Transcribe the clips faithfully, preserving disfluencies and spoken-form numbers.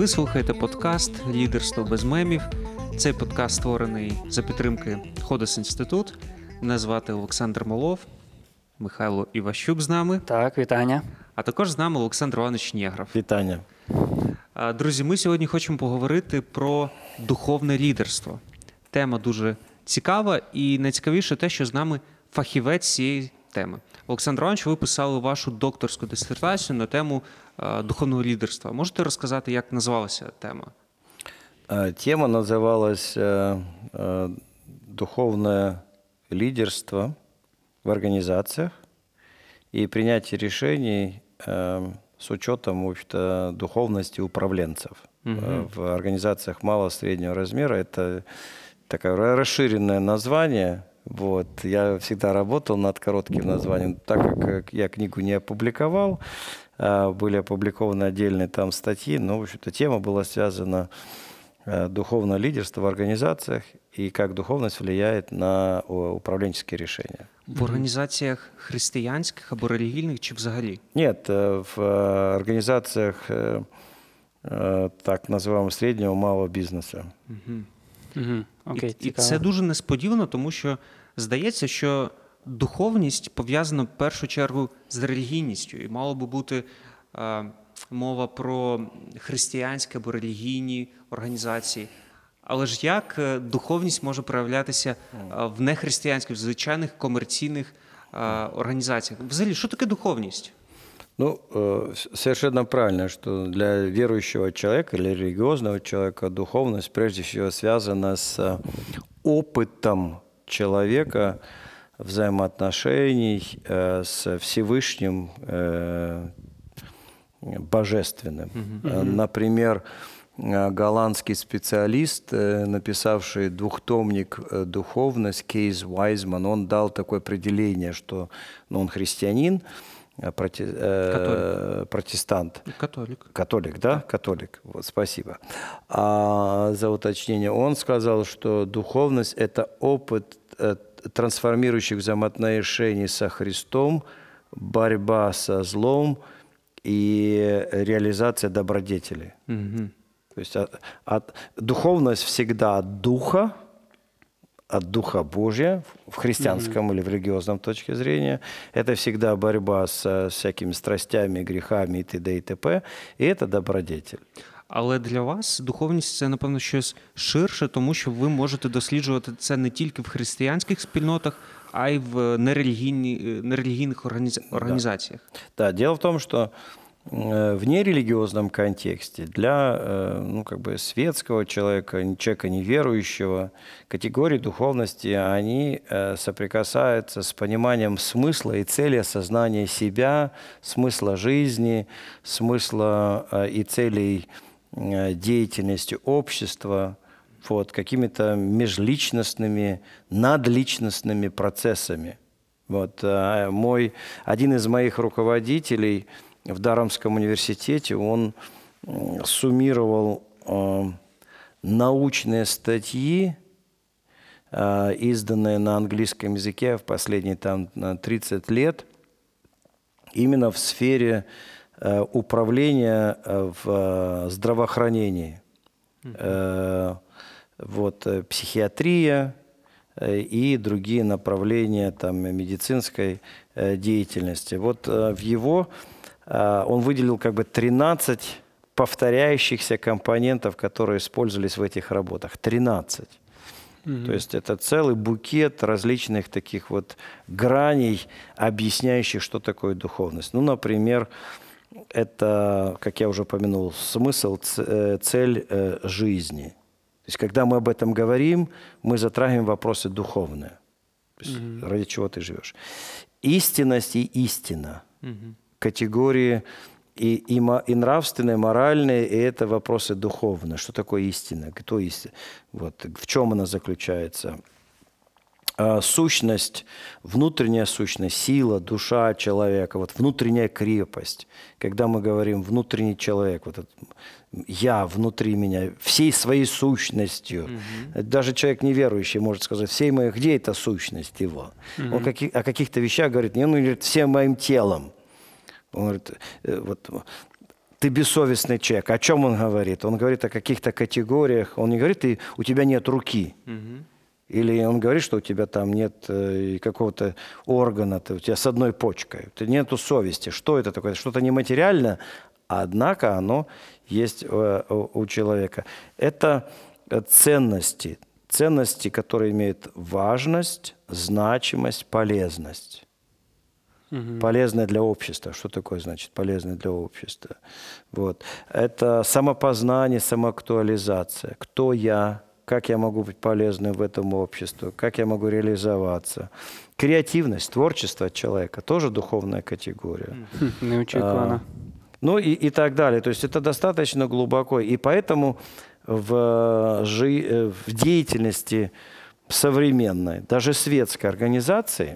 Ви слухаєте подкаст «Лідерство без мемів». Цей подкаст створений за підтримки Ходос Інститут. Мене звати Олександр Молов, Михайло Іващук з нами. Так, вітання. А також з нами Олександр Іванович Нєгров. Вітання. Друзі, ми сьогодні хочемо поговорити про духовне лідерство. Тема дуже цікава і найцікавіше те, що з нами фахівець цієї теми. Олександр Іванович, ви писали вашу докторську дисертацію на тему духовного лідерства. Можете розказати, як називалася тема? Тема называлась «Духовное лидерство в организациях и принятие решений с учетом, в общем-то, духовности управленцев». Угу. В организациях малого среднего размера это такое расширенное название. Вот. Я всегда работал над коротким названием, так как я книгу не опубликовал, были опубликованы отдельные там статьи, но, в общем-то, тема была связана духовное лидерство в организациях и как духовность влияет на управленческие решения. В организациях христианских або религийных, чи взагалі? Нет, в организациях так называемого среднего малого бизнеса. Угу. Угу. Окей, і, і це дуже несподівано, тому що здається, що духовність пов'язана в першу чергу з релігійністю. І мало би бути е, мова про християнські або релігійні організації. Але ж як духовність може проявлятися в нехристиянських, в звичайних комерційних е, організаціях? Взагалі, що таке духовність? Ну, совершенно правильно, что для верующего человека или религиозного человека духовность прежде всего связана с опытом человека взаимоотношений с Всевышним Божественным. Mm-hmm. Например, голландский специалист, написавший двухтомник «Духовность», Кейс Вайзман, он дал такое определение, что ну, он христианин, Проти... Католик. Протестант. Католик. Католик, да? Католик. Вот, спасибо. А за уточнение он сказал, что духовность – это опыт трансформирующих взаимоотношений со Христом, борьба со злом и реализация добродетели. Угу. То есть от, от, духовность всегда от Духа, от Духа Божия в христианском mm-hmm. или в религиозном точке зрения. Это всегда борьба с всякими страстями, грехами и т.д. и т.п. І це добродетель. Але для вас духовність – це, напевно, щось ширше, тому що ви можете досліджувати це не тільки в християнських спільнотах, а й в нерелігійні, нерелігійних організаціях. Да. Да, дело в том, что в нерелигиозном контексте для ну, как бы светского человека, человека неверующего, категории духовности, они соприкасаются с пониманием смысла и цели осознания себя, смысла жизни, смысла и целей деятельности общества, вот, какими-то межличностными, надличностными процессами. Вот, мой, один из моих руководителей в Дарамском университете, он суммировал э, научные статьи, э, изданные на английском языке в последние там, тридцать лет, именно в сфере э, управления в э, здравоохранении. Mm-hmm. Э, вот, психиатрия э, и другие направления там, медицинской э, деятельности. Вот э, в его он выделил как бы тринадцать повторяющихся компонентов, которые использовались в этих работах. тринадцать. Mm-hmm. То есть это целый букет различных таких вот граней, объясняющих, что такое духовность. Ну, например, это, как я уже упомянул, смысл, цель жизни. То есть когда мы об этом говорим, мы затрагиваем вопросы духовные. То есть, mm-hmm. ради чего ты живешь. Истинность и истина. Mm-hmm. Категории и, и, и нравственные, моральные, и это вопросы духовные. Что такое истина? Кто истина? Вот, в чем она заключается? А, сущность, внутренняя сущность, сила, душа человека, вот внутренняя крепость. Когда мы говорим внутренний человек, вот это, я внутри меня, всей своей сущностью. Mm-hmm. Даже человек неверующий может сказать, всей моей, где эта сущность его? Mm-hmm. Он каки, о каких-то вещах говорит, не, он говорит, всем моим телом. Он говорит, вот ты бессовестный человек. О чем он говорит? Он говорит о каких-то категориях. Он не говорит, ты, у тебя нет руки. Мгм. Или он говорит, что у тебя там нет э, какого-то органа, ты, у тебя с одной почкой, у тебя нету совести. Что это такое? Что-то нематериальное, однако оно есть э, у, у человека. Это э, ценности. Ценности, которые имеют важность, значимость, полезность. Полезное для общества. Что такое значит полезное для общества? Вот. Это самопознание, самоактуализация. Кто я? Как я могу быть полезным в этом обществе? Как я могу реализоваться? Креативность, творчество человека тоже духовная категория. Хм, неочікувано. Ну и, и так далее. То есть это достаточно глубоко. И поэтому в, жи- в деятельности современной, даже светской организации,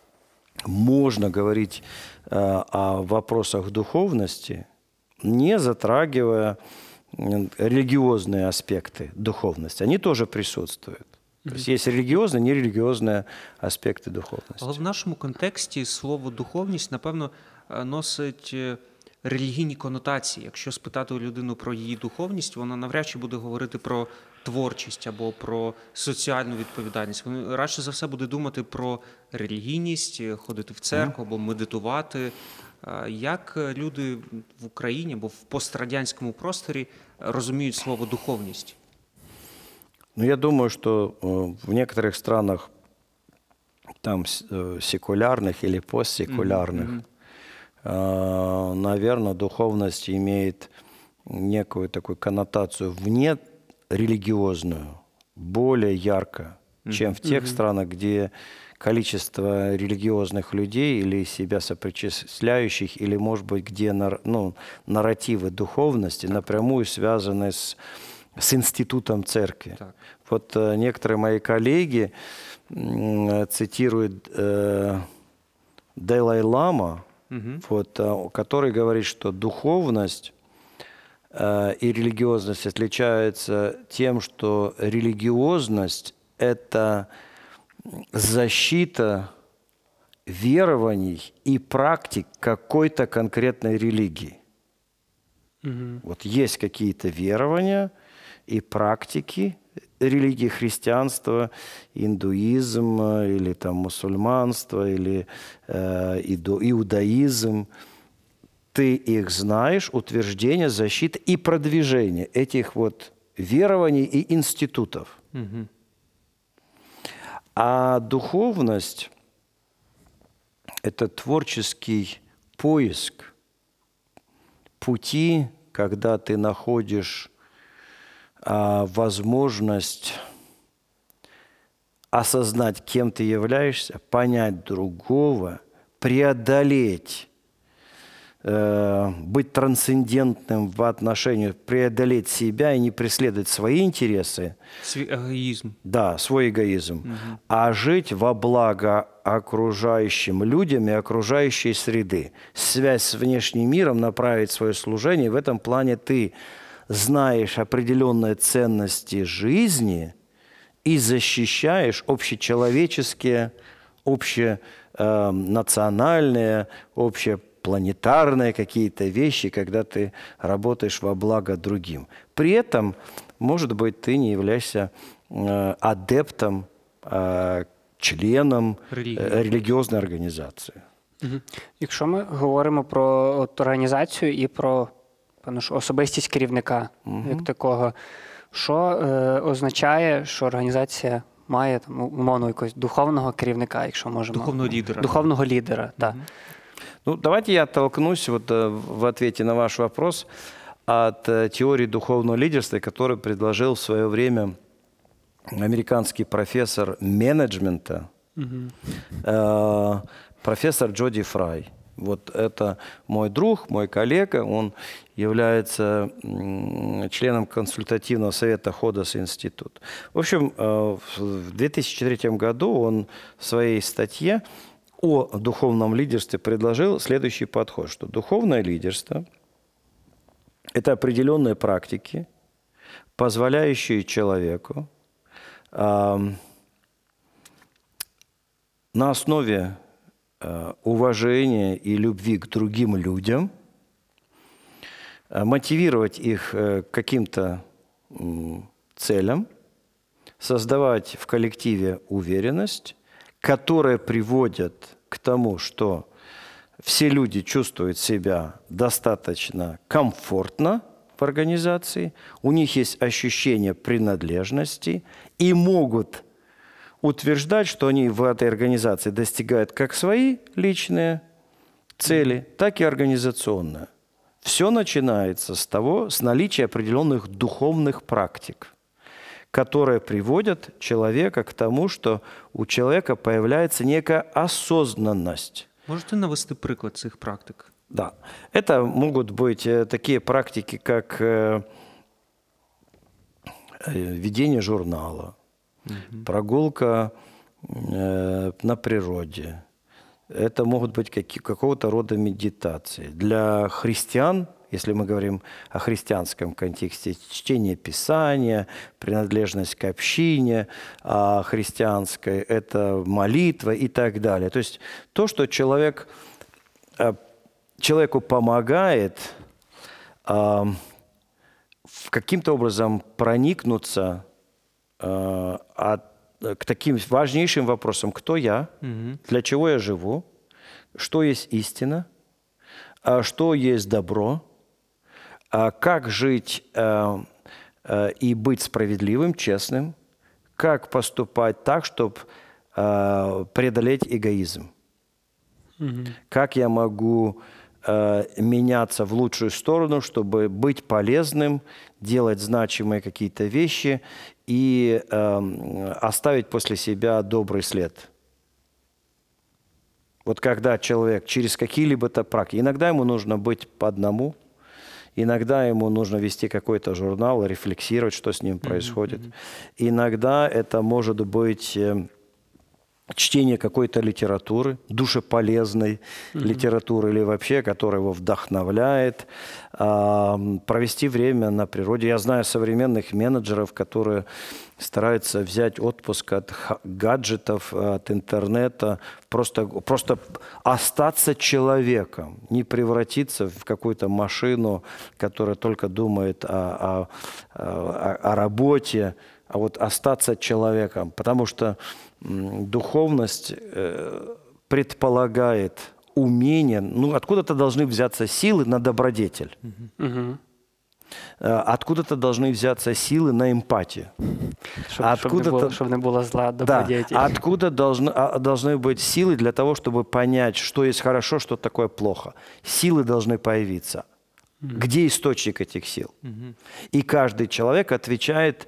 можно говорить э, о вопросах духовности, не затрагивая м, религиозные аспекты духовности. Они тоже присутствуют. То есть есть релігіозні, нерелігіозні аспекти духовності. Але в нашому контексті слово духовність, напевно, е, носить е, релігійні конотації. Якщо спитати у людину про її духовність, вона навряд чи буде говорити про творчість або про соціальну відповідальність. Вона радше за все буде думати про релігійність, е, ходити в церкву або медитувати. Е, Як люди в Україні або в пострадянському просторі розуміють слово духовність? Ну, я думаю, что э, в некоторых странах, там с- э, секулярных или постсекулярных, э, наверное, духовность имеет некую такую коннотацию вне религиозную, более ярко, чем в тех странах, где количество религиозных людей или себя сопричисляющих, или, может быть, где нар- ну, нарративы духовности напрямую связаны с, с институтом церкви. Так. Вот э, некоторые мои коллеги м, цитируют э, Далай-лама, вот, э, который говорит, что духовность э, и религиозность отличаются тем, что религиозность – это защита верований и практик какой-то конкретной религии. Вот есть какие-то верования и практики религии христианства, индуизм или там мусульманство или э, иду- иудаизм. Ты их знаешь, утверждение, защита и продвижение этих вот верований и институтов. А духовность – это творческий поиск пути, когда ты находишь а, возможность осознать, кем ты являешься, понять другого, преодолеть, э, быть трансцендентным в отношении, преодолеть себя и не преследовать свои интересы, Свій егоїзм. да, свой эгоизм, а жить во благо окружающим людям и окружающей среды. Связь с внешним миром, направить свое служение. В этом плане ты знаешь определенные ценности жизни и защищаешь общечеловеческие, общенациональные, общепланетарные какие-то вещи, когда ты работаешь во благо другим. При этом, может быть, ты не являешься э, адептом, э, членом Релігії. э, релігіозної організації. Мгм. Якщо ми говоримо про от організацію і про певно, ж, особистість керівника як такого, що е, означає, що організація має там, умовно якогось духовного керівника, якщо можемо. Духовного лідера. Духовного лідера, так. Ну, давайте я оттолкнусь вот, э, в ответе на ваш вопрос от э, теории духовного лидерства, которую предложил в свое время американский профессор менеджмента, э, профессор Джоди Фрай. Вот это мой друг, мой коллега, он является м, членом консультативного совета Ходос Институт. В общем, э, в две тысячи третьем году он в своей статье о духовном лидерстве предложил следующий подход, что духовное лидерство – это определенные практики, позволяющие человеку э, на основе э, уважения и любви к другим людям э, мотивировать их э, к каким-то м, целям, создавать в коллективе уверенность, которая приводит к тому, что все люди чувствуют себя достаточно комфортно в организации, у них есть ощущение принадлежности и могут утверждать, что они в этой организации достигают как свои личные цели, так и организационные. Все начинается с того, с наличия определенных духовных практик, которые приводят человека к тому, что у человека появляется некая осознанность. Можете навести приклад цих практик? Да, это могут быть э, такие практики, как э, э, ведение журнала, прогулка э, на природе. Это могут быть какие, какого-то рода медитации. Для христиан, если мы говорим о христианском контексте, чтение Писания, принадлежность к общине а христианской, это молитва и так далее. То есть то, что человек, человеку помогает а, каким-то образом проникнуться а, от, к таким важнейшим вопросам: кто я, Угу. для чего я живу, что есть истина, а что есть добро, а как жить а, а, и быть справедливым, честным, как поступать так, чтобы а, преодолеть эгоизм, Угу. как я могу а, меняться в лучшую сторону, чтобы быть полезным, делать значимые какие-то вещи и а, оставить после себя добрый след. Вот когда человек через какие-либо практики, иногда ему нужно быть по одному, иногда ему нужно вести какой-то журнал, рефлексировать, что с ним происходит. Mm-hmm. Иногда это может быть э, чтение какой-то литературы, душеполезной mm-hmm. литературы или вообще, которая его вдохновляет, э, провести время на природе. Я знаю современных менеджеров, которые стараются взять отпуск от гаджетов, от интернета, просто, просто остаться человеком, не превратиться в какую-то машину, которая только думает о, о, о, о работе, а вот остаться человеком. Потому что духовность предполагает умение, ну, откуда-то должны взяться силы на добродетель. Угу. Откуда-то должны взяться силы на эмпатию. Щоб, щоб, не було, щоб не було зла добродетель. Да. Откуда должны, должны быть силы для того, чтобы понять, что есть хорошо, что такое плохо. Силы должны появиться. Mm-hmm. Где источник этих сил? Mm-hmm. И каждый человек отвечает,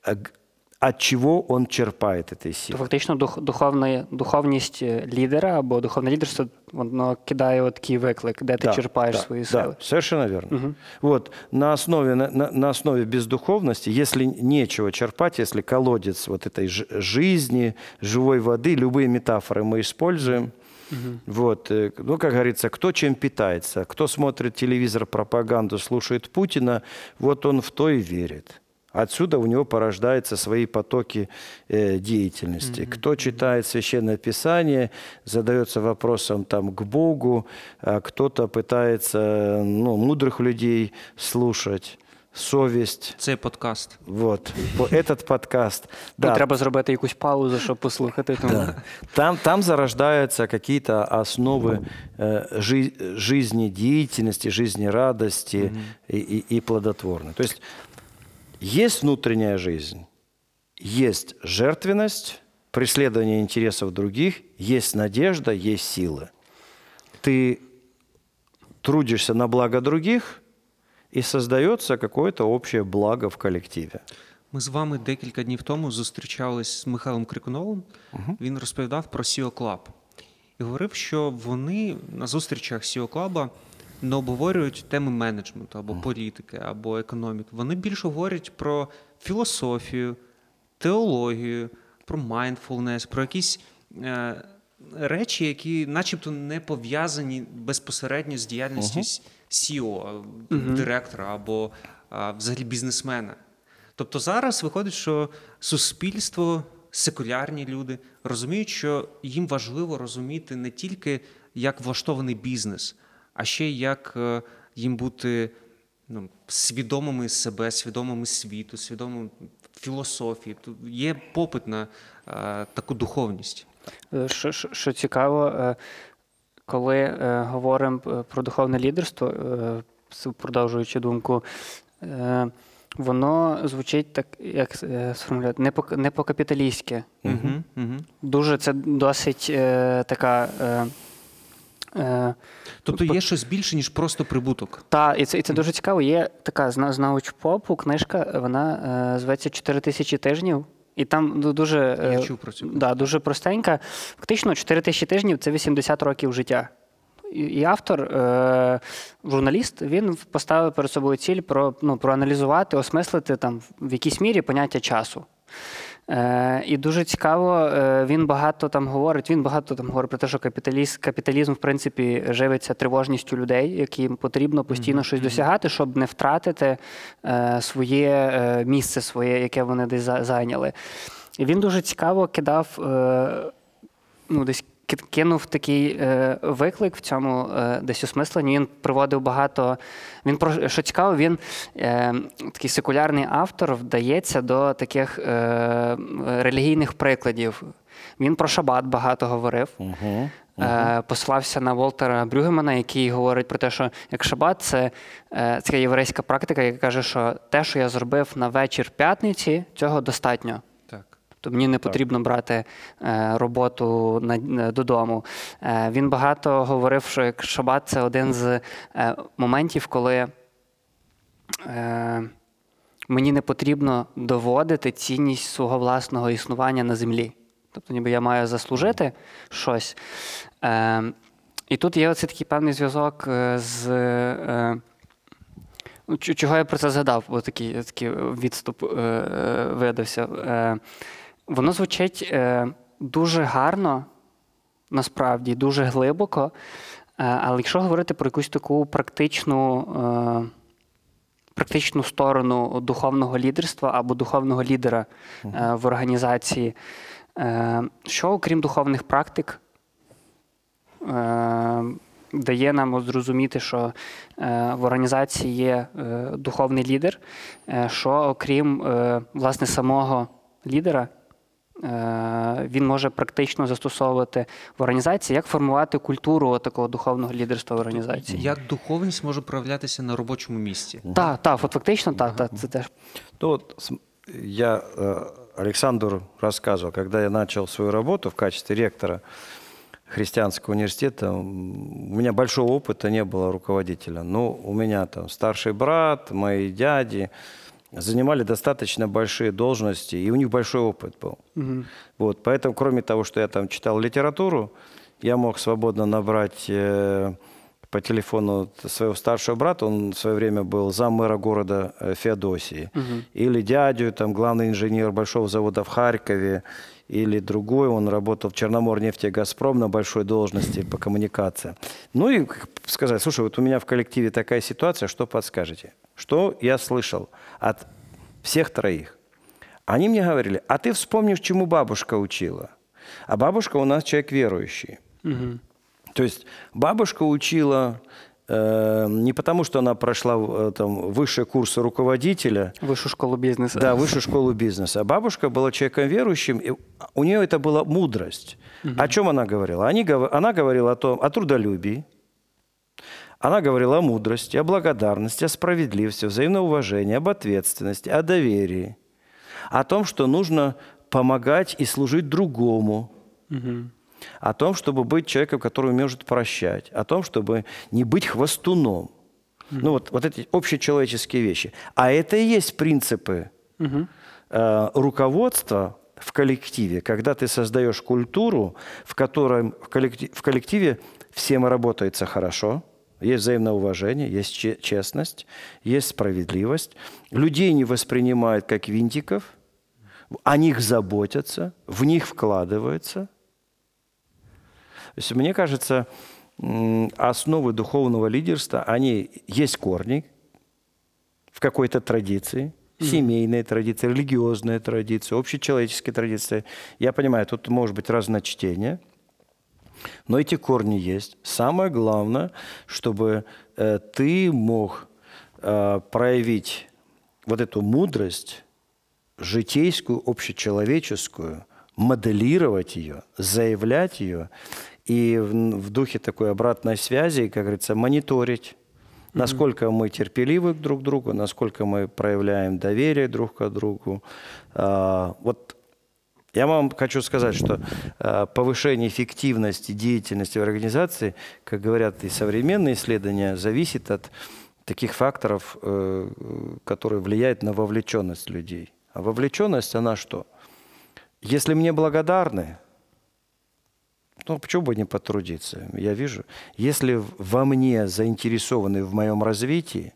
от чего он черпает этой силы. То фактично дух, духовна, духовність лідера або духовне лідерство, воно кидає от такий виклик, де ти да, черпаєш да, свої да, сили. Совершенно верно. Угу. Вот, на основе, на, на основе бездуховности, если нечего черпать, если колодец вот этой жизни, живой воды, любые метафоры мы используем, угу. вот, ну, как говорится, кто чем питается, кто смотрит телевизор, пропаганду, слушает Путина, вот он в то и верит. Отсюда у него порождаются свои потоки э, деятельности. Mm-hmm. Кто читает Священное Писание, задается вопросом там, к Богу, а кто-то пытается ну, мудрых людей слушать. Совість. Цей подкаст. Вот. Этот подкаст. Да. Да. Треба зробити якусь паузу, щоб послухати. Тому... Да. Там, там зарождаются какие-то основы э, жи- жизнедеятельности, жизнерадости mm-hmm. и, и, и плодотворной. То есть есть внутренняя жизнь, есть жертвенность, преследование интересов других, есть надежда, есть силы. Ты трудишься на благо других, і создается какое-то общее благо в колективі. Ми з вами декілька днів тому зустрічались з Михайлом Крикуновим. Uh-huh. Він розповідав про сі і о Club. І говорив, що вони на зустрічах сі і о Club не обговорюють теми менеджменту, або політики, або економіки. Вони більше говорять про філософію, теологію, про mindfulness, про якісь е, речі, які начебто не пов'язані безпосередньо з діяльністю uh-huh. сі і о, uh-huh. директора або а, взагалі бізнесмена. Тобто зараз виходить, що суспільство, секулярні люди розуміють, що їм важливо розуміти не тільки, як влаштований бізнес, а ще як їм бути ну, свідомими себе, свідомими світу, свідомими філософії. Тут є попит на е, таку духовність. Е, Що, що, що цікаво, е, коли е, говоримо про духовне лідерство, е, с- продовжуючи думку, е, воно звучить так, як е, сформулювати, не по, не по-капіталістськи. Угу, угу. Дуже це досить е, така. Е, е, Тобто є щось більше, ніж просто прибуток. Та, і це, і це дуже цікаво. Є така з, з научпопу книжка, вона е, зветься «чотири тисячі тижнів». І там ду- дуже, е, Я чув про цю. да, дуже простенька. Фактично, чотири тисячі тижнів – це вісімдесят років життя. І, і автор, е, журналіст, він поставив перед собою ціль про, ну, проаналізувати, осмислити там, в якійсь мірі поняття часу. Е, і дуже цікаво, е, він багато там говорить, він багато там говорить про те, що капіталізм, капіталізм в принципі, живиться тривожністю людей, яким потрібно постійно mm-hmm. щось досягати, щоб не втратити е, своє е, місце, своє, яке вони десь за- зайняли. І він дуже цікаво кидав, е, ну, десь ки- кинув такий е, виклик в цьому е, десь осмисленні. Він приводив багато. Він про що цікаво, він е, такий секулярний автор вдається до таких е, релігійних прикладів. Він про шабат багато говорив. Угу. Е, послався на Волтера Брюгемана, який говорить про те, що як шабат – це е, така єврейська практика, яка каже, що те, що я зробив на вечір п'ятниці, цього достатньо. Так. Тобто мені не потрібно брати е, роботу на, на, додому. Е, він багато говорив, що як шабат – це один з е, моментів, коли е, мені не потрібно доводити цінність свого власного існування на землі. Тобто ніби я маю заслужити щось. Е, і тут є оцей такий певний зв'язок е, з... Е, ч- чого я про це згадав, бо такий, такий відступ е, е, видався. Е, Воно звучить е, дуже гарно, насправді, дуже глибоко, е, але якщо говорити про якусь таку практичну, е, практичну сторону духовного лідерства або духовного лідера е, в організації, е, що, окрім духовних практик, е, дає нам от зрозуміти, що е, в організації є е, духовний лідер, е, що, окрім, е, власне, самого лідера, він може практично застосовувати в організації, як формувати культуру такого духовного лідерства в організації. Як духовність може проявлятися на робочому місці? Так, так, от фактично, так, так, це теж. Ну, вот см- я э, Александру рассказывал, когда я начал свою работу в качестве ректора христианского университета, м, у меня большого опыта не было руководителя. Но у меня там старший брат, мои дяди занимали достаточно большие должности, и у них большой опыт был. Угу. Вот, поэтому, кроме того, что я там читал литературу, я мог свободно набрать э, по телефону своего старшего брата, он в свое время был заммэра города э, Феодосии, Угу. или дядю, там, главный инженер большого завода в Харькове, или другой, он работал в Черноморнефтегазпром на большой должности по коммуникациям. Ну и сказать, слушай, вот у меня в коллективе такая ситуация, что подскажете? Что я слышал от всех троих? Они мне говорили, а ты вспомнишь, чему бабушка учила? А бабушка у нас человек верующий. Угу. То есть бабушка учила э, не потому, что она прошла э, там, высшие курсы руководителя, Вищу школу бізнесу. да, высшую школу бизнеса, а бабушка была человеком верующим, и у нее это была мудрость. О чем она говорила? Они, гов- она говорила о том, о трудолюбии, она говорила о мудрости, о благодарности, о справедливости, о взаимном уважении, об ответственности, о доверии, о том, что нужно помогать и служить другому, Угу. о том, чтобы быть человеком, который может прощать, о том, чтобы не быть хвостуном. Ну вот, вот эти общечеловеческие вещи. А это и есть принципы Угу. э, руководства в коллективе, когда ты создаешь культуру, в которой в коллективе, в коллективе всем работается хорошо, есть взаимное уважение, есть че- честность, есть справедливость. Людей не воспринимают как винтиков, о них заботятся, в них вкладываются. То есть, мне кажется, м, основы духовного лидерства, они есть корни в какой-то традиции, семейной традиции, религиозной традиции, общечеловеческой традиции. Я понимаю, тут может быть разночтение, но эти корни есть. Самое главное, чтобы э, ты мог э, проявить вот эту мудрость, житейскую, общечеловеческую, моделировать ее, заявлять ее и в, в духе такой обратной связи, как говорится, мониторить, насколько мы терпеливы друг к другу, насколько мы проявляем доверие друг к другу. А, вот я вам хочу сказать, что а, повышение эффективности деятельности в организации, как говорят и современные исследования, зависит от таких факторов, э, которые влияют на вовлеченность людей. А вовлеченность, она что? Если мне благодарны, ну, почему бы не потрудиться? Я вижу, если во мне заинтересованы в моем развитии,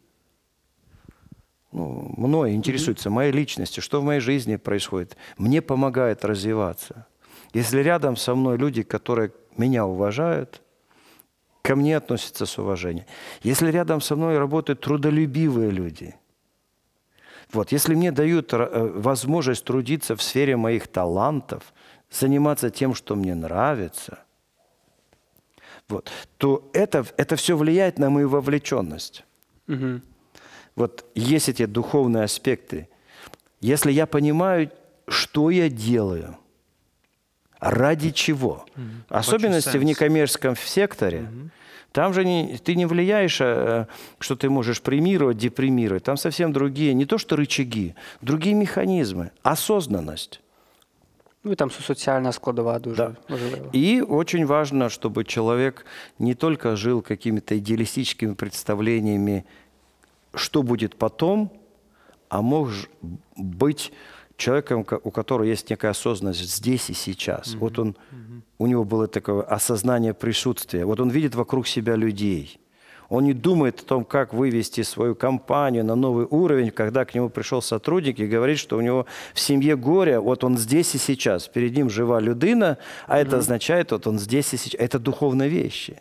ну, мной интересуются, моей личностью, что в моей жизни происходит, мне помогает развиваться. Если рядом со мной люди, которые меня уважают, ко мне относятся с уважением. Если рядом со мной работают трудолюбивые люди, вот, если мне дают возможность трудиться в сфере моих талантов, заниматься тем, что мне нравится, вот, то это, это все влияет на мою вовлеченность. Угу. Вот есть эти духовные аспекты. Если я понимаю, что я делаю, ради чего, Угу. особенности в некоммерческом секторе, Угу. там же не, ты не влияешь, что ты можешь премировать, депримировать. Там совсем другие, не то что рычаги, другие механизмы, осознанность. Ну і там соціальна складова дуже Да. важлива. И очень важно, чтобы человек не только жил какими-то идеалистическими представлениями, что будет потом, а мог ж- быть человеком, ко- у которого есть некая осознанность здесь и сейчас. Мгм. Вот он, Мгм. у него было такое осознание присутствия. Вот он видит вокруг себя людей. Он не думает о том, как вывести свою компанию на новый уровень, когда к нему пришел сотрудник и говорит, что у него в семье горе, вот он здесь и сейчас, перед ним жива людина, а это означает, вот он здесь и сейчас. Это духовные вещи.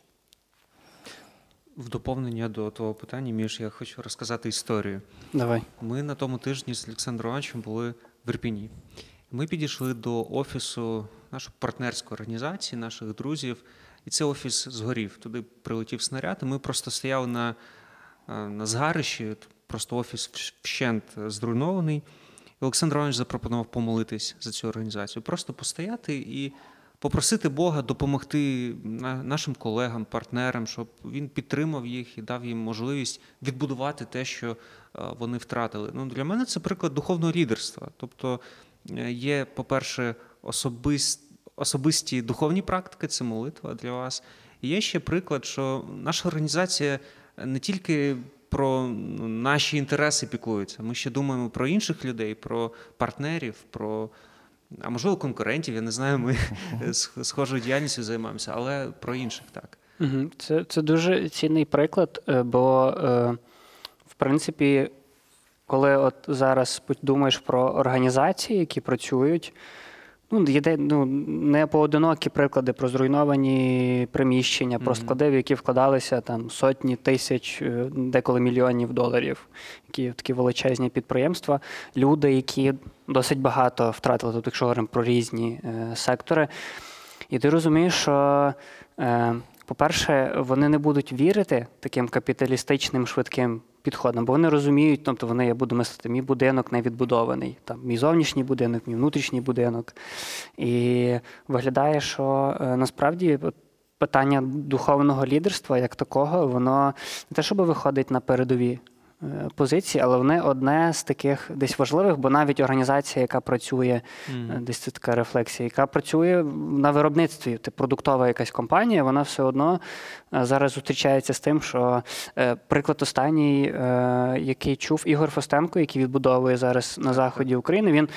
В доповнення до того питання, Міш, я хочу розказати історію. Давай. Ми на тому тижні з Олександром Івановичем були в Ірпіні. Ми підійшли до офісу нашої партнерської організації, наших друзів, і цей офіс згорів. Туди прилетів снаряд, і ми просто стояли на, на згарищі, просто офіс вщент зруйнований. І Олександр Іванович запропонував помолитись за цю організацію. Просто постояти і попросити Бога допомогти нашим колегам, партнерам, щоб він підтримав їх і дав їм можливість відбудувати те, що вони втратили. Ну, для мене це приклад духовного лідерства. Тобто є, по-перше, особист, особисті духовні практики, це молитва для вас. І є ще приклад, що наша організація не тільки про наші інтереси піклується, ми ще думаємо про інших людей, про партнерів, про, а можливо, конкурентів, я не знаю, ми схожою діяльністю займаємося, але про інших так. Угу. Це, це дуже цінний приклад, бо, в принципі, коли от зараз думаєш про організації, які працюють, ну, є ну, не поодинокі приклади про зруйновані приміщення, про склади, в які вкладалися там сотні тисяч, деколи мільйонів доларів, які такі величезні підприємства, люди, які досить багато втратили, тобто, якщо говоримо про різні е, сектори. І ти розумієш, що, е, по-перше, вони не будуть вірити таким капіталістичним швидким підходом, бо вони розуміють, тобто вони, я буду мислити, мій будинок не відбудований, там, мій зовнішній будинок, мій внутрішній будинок. І виглядає, що е, насправді питання духовного лідерства як такого, воно не те, щоб виходить на передові е, позиції, але вони одне з таких десь важливих, бо навіть організація, яка працює, mm. десь це така рефлексія, яка працює на виробництві, це продуктова якась компанія, вона все одно зараз зустрічається з тим, що е, приклад останній, е, який чув Ігор Фостенко, який відбудовує зараз на заході України, він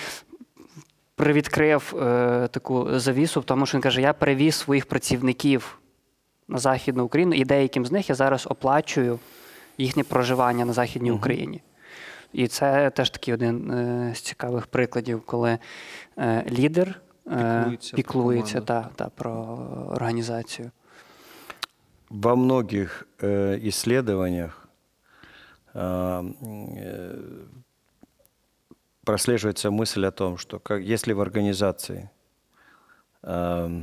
привідкрив е, таку завісу, тому що він каже, я перевіз своїх працівників на Західну Україну, і деяким з них я зараз оплачую їхнє проживання на Західній uh-huh. Україні. І це теж такий один е, з цікавих прикладів, коли е, лідер е, піклується, піклується про, та, та, про організацію. Во многих э, исследованиях э, э, прослеживается мысль о том, что как, если в организации э,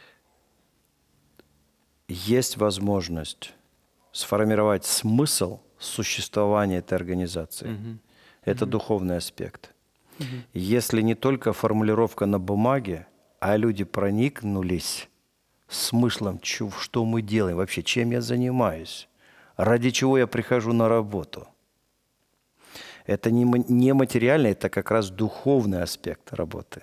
есть возможность сформировать смысл существования этой организации. Мгм. Это духовный аспект. Если не только формулировка на бумаге, а люди проникнулись смыслом, чё- что мы делаем, вообще, чем я занимаюсь, ради чего я прихожу на работу. Это не ма- не материальный, это как раз духовный аспект работы.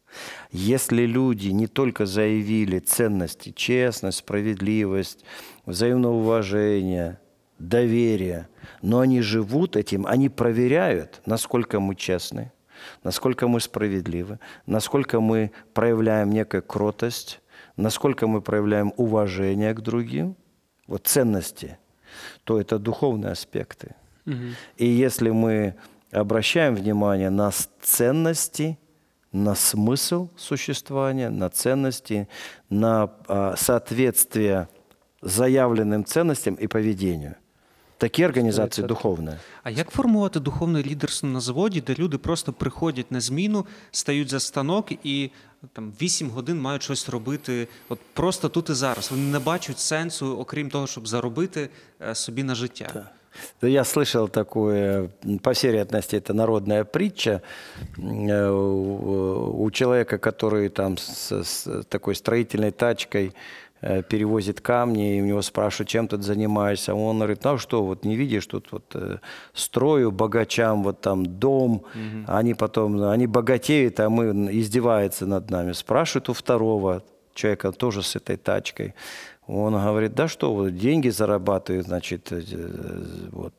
Если люди не только заявили ценности, честность, справедливость, взаимное уважение, доверие, но они живут этим, они проверяют, насколько мы честны, насколько мы справедливы, насколько мы проявляем некую кротость, насколько мы проявляем уважение к другим, вот ценности, то это духовные аспекты. И если мы обращаем внимание на с- ценности, на смысл существования, на ценности, на а, соответствие заявленным ценностям и поведению. Такі організації духовні. А як формувати духовне лідерство на заводі, де люди просто приходять на зміну, стають за станок і там вісім годин мають щось робити, от просто тут і зараз. Вони не бачать сенсу, окрім того, щоб заробити е, собі на життя. Да, я слышал такое, по всей вероятности, это народная притча э, у у человека, который там с, с такой строительной тачкой э, перевозит камни, и у него спрашивают, чем тут занимаешься. А он говорит, ну а что, вот не видишь, тут вот э, строю богачам вот там дом, они потом, они богатеют, а мы издеваются над нами. Спрашивают у второго человека, тоже с этой тачкой. Он говорит, да что, вот деньги зарабатывают, значит, э, вот,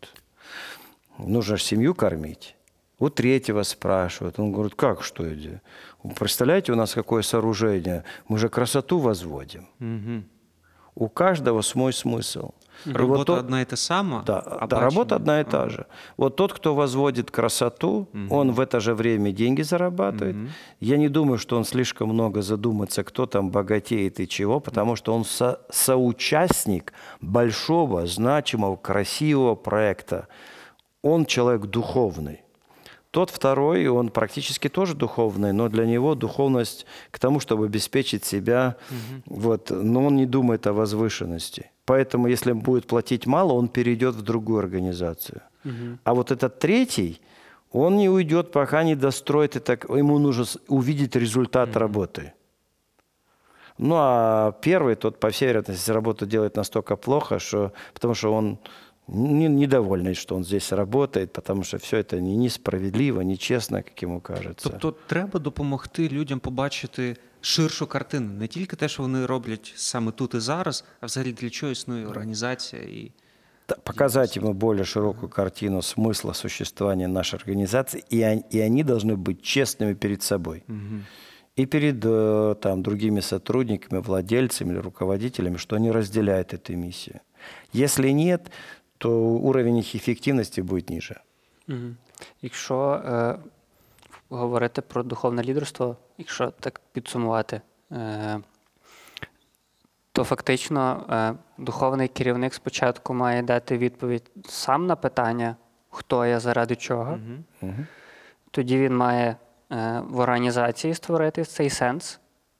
нужно же семью кормить. У третьего спрашивают, он говорит, как что это? Вы представляете, у нас какое сооружение, мы же красоту возводим. Угу. У каждого свой смысл. И Робота вот тот- одна і та сама, Да, а да, бачення- работа одна и та же. Вот тот, кто возводит красоту, он в это же время деньги зарабатывает. Я не думаю, что он слишком много задумается, кто там богатеет и чего, потому что он со- соучастник большого, значимого, красивого проекта. Он человек духовный. Тот второй, он практически тоже духовный, но для него духовность к тому, чтобы обеспечить себя, вот, но он не думает о возвышенности. Поэтому, если он будет платить мало, он перейдет в другую организацию. А вот этот третий, он не уйдет, пока не достроит, и так, ему нужно с- увидеть результат работы. Ну, а первый, тот, по всей вероятности, работу делает настолько плохо, что, потому что он не- недовольный, что он здесь работает, потому что все это не- несправедливо, нечестно, как ему кажется. Тобто треба допомогти людям побачити ширшу картину, не тільки те, що вони роблять саме тут і зараз, а взагалі для чого існує організація і Т- Показать ему более широкую картину смысла существования нашей организации, и, он- и они должны быть честными перед собой. И перед э, там, другими сотрудниками, владельцами или руководителями, что они разделяют эту миссию. Если нет, то уровень их эффективности будет ниже. Мгм. Якщо е, говорити про духовне лідерство, якщо так підсумувати, е, то фактично е, духовний керівник спочатку має дати відповідь сам на питання, хто я, заради чого. Тоді він має е, в організації створити цей сенс.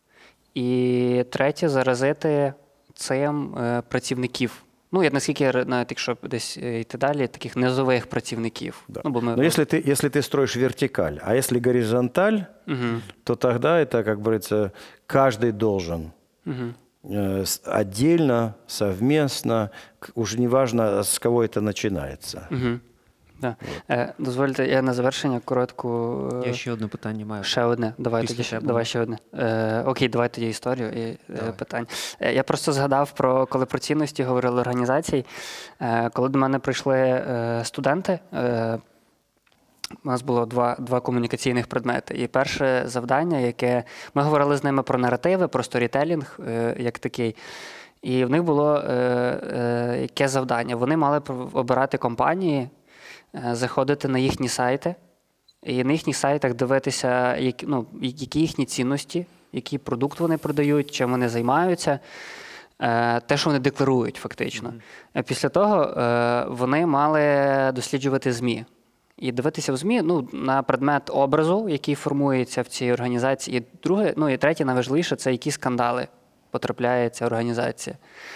І третє, заразити цим е, працівників. Ну, я наскільки, я, навіть якщо десь е, йти далі, таких низових працівників. Да. Ну, бо ми, Но если ты, если ты строишь вертикаль, а если горизонталь, Мгм. то тогда это, как говорится, каждый должен. Мгм. Э, с- Отдельно, совместно, к- уж не важно, с кого это начинается. Угу. Да. Е, дозвольте, я на завершення коротку. е, я ще одне питання маю. Ще одне. Давай Після тоді ще, тебе. давай ще одне. Е, окей, давай тоді історію і е, Давай. питань. Е, я просто згадав про коли про цінності говорили організацій. Е, коли до мене прийшли е, студенти, е, у нас було два, два комунікаційних предмети. І перше завдання, яке ми говорили з ними про наративи, про сторітелінг е, як такий. І в них було е, е, яке завдання? Вони мали про- обирати компанії, е, заходити на їхні сайти, і на їхніх сайтах дивитися, які, ну, які їхні цінності, який продукт вони продають, чим вони займаються, е, те, що вони декларують фактично. Mm-hmm. Після того е, вони мали досліджувати ЗМІ. І дивитися в ЗМІ ну, на предмет образу, який формується в цій організації. І друге, ну і третє, найважливіше, це які скандали потрапляє ця організація.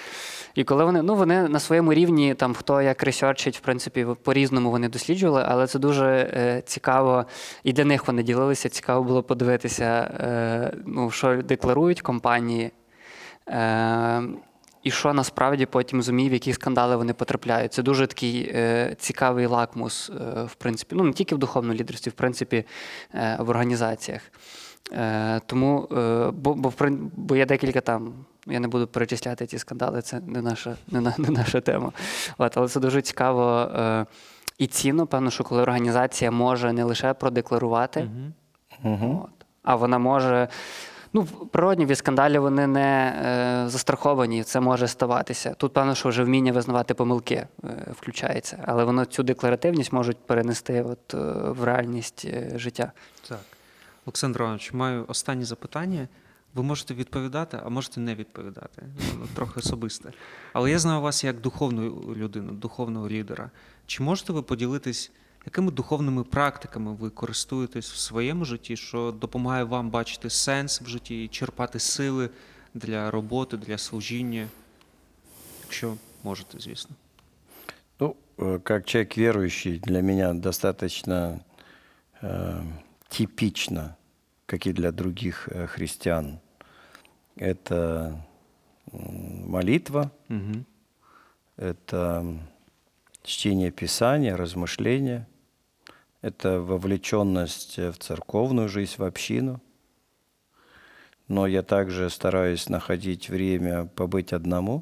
І коли вони, ну, вони на своєму рівні, там, хто як ресерчить, в принципі, по-різному вони досліджували, але це дуже е, цікаво, і для них вони ділилися, цікаво було подивитися, е, ну, що декларують компанії, е, і що насправді потім зумів, в які скандали вони потрапляють. Це дуже такий е, цікавий лакмус, е, в принципі, ну, не тільки в духовному лідерстві, в принципі, е, в організаціях. Е, тому, е, бо, бо, бо є декілька там, я не буду перечисляти ці скандали, це не наша, не, на, не наша тема. От, але це дуже цікаво е, і цінно, певно, що коли організація може не лише продекларувати, Мгм. от, а вона може. Ну, природні від скандалів вони не е, застраховані, це може ставатися. Тут, певно, що вже вміння визнавати помилки е, включається, але воно цю декларативність можуть перенести от, е, в реальність е, життя. Так. Олександр Іванович, маю останнє запитання. Ви можете відповідати, а можете не відповідати. Воно трохи особисте. Але я знаю вас як духовну людину, духовного лідера. Чи можете ви поділитись, якими духовними практиками ви користуєтесь в своєму житті, що допомагає вам бачити сенс в житті і черпати сили для роботи, для служіння? Якщо можете, звісно. Ну, э, как человек верующий, для меня достаточно э, типично, как и для других э, христиан, это м, молитва, Угу. это чтение Писания, размышления, это вовлеченность в церковную жизнь, в общину. Но я также стараюсь находить время побыть одному,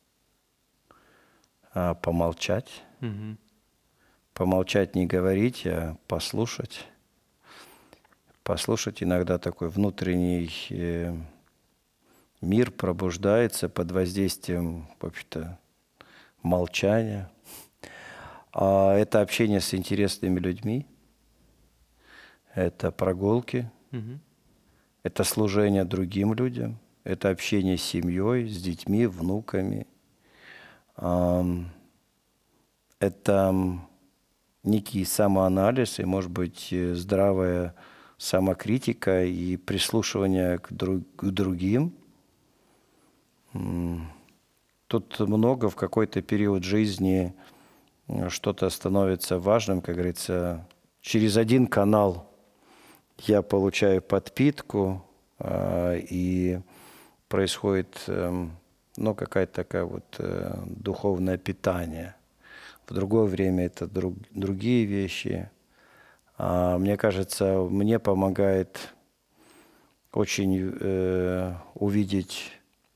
а, помолчать. Угу. Помолчать, не говорить, а послушать. Послушать иногда такой внутренний э, мир пробуждается под воздействием, в общем-то, молчания. А это общение с интересными людьми, это прогулки, Угу. это служение другим людям, это общение с семьей, с детьми, внуками. Ам, Это некий самоанализ и, может быть, э, здравая самокритика и прислушивание к, друг- к другим. М, Тут много в какой-то период жизни э, что-то становится важным, как говорится, через один канал я получаю подпитку, а, и происходит эм, ну, какая-то такая вот э, духовное питание. В другое время это друг- другие вещи. А, мне кажется, мне помогает очень э, увидеть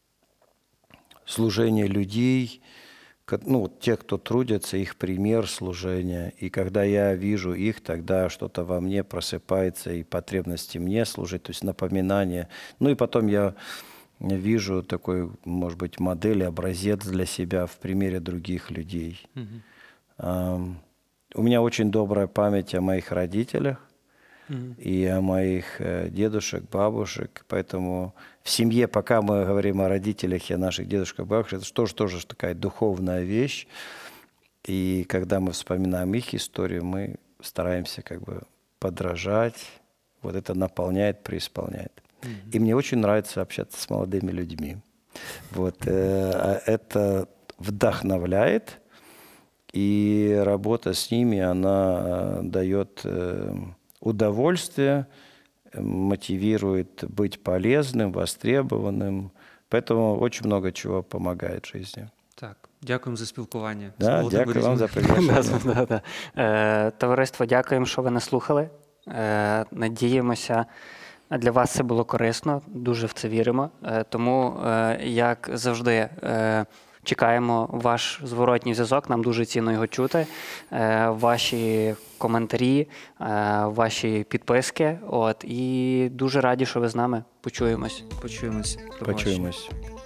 служение людей, ко- ну, вот тех, кто трудятся, их пример служения. И когда я вижу их, тогда что-то во мне просыпается, и потребности мне служить, то есть напоминание. Ну и потом я вижу такой, может быть, модель, образец для себя в примере других людей. Угу. Ам, У меня очень добрая память о моих родителях и о моих э, дедушек, бабушек. Поэтому в семье, пока мы говорим о родителях и о наших дедушках, бабушках, это тоже, тоже такая духовная вещь. И когда мы вспоминаем их историю, мы стараемся как бы подражать. Вот это наполняет, преисполняет. И мне очень нравится общаться с молодыми людьми. Вот, э, а это вдохновляет, и работа с ними, она э, дает э, удовольствие, э, мотивирует быть полезным, востребованным. Поэтому очень много чего помогает в жизни. Так, дякуємо за спілкування. з Да, молодими дякую вам людьми. за приглашення. Да, да, да. Е, Товариство, дякуємо, що ви нас слухали. Е, Надіємося, для вас це було корисно, дуже в це віримо. Е, Тому, е, як завжди, е, чекаємо ваш зворотній зв'язок, нам дуже цінно його чути. Е, Ваші коментарі, е, ваші підписки. От, і дуже раді, що ви з нами. Почуємось. Почуємось. До побачення. Почуємось.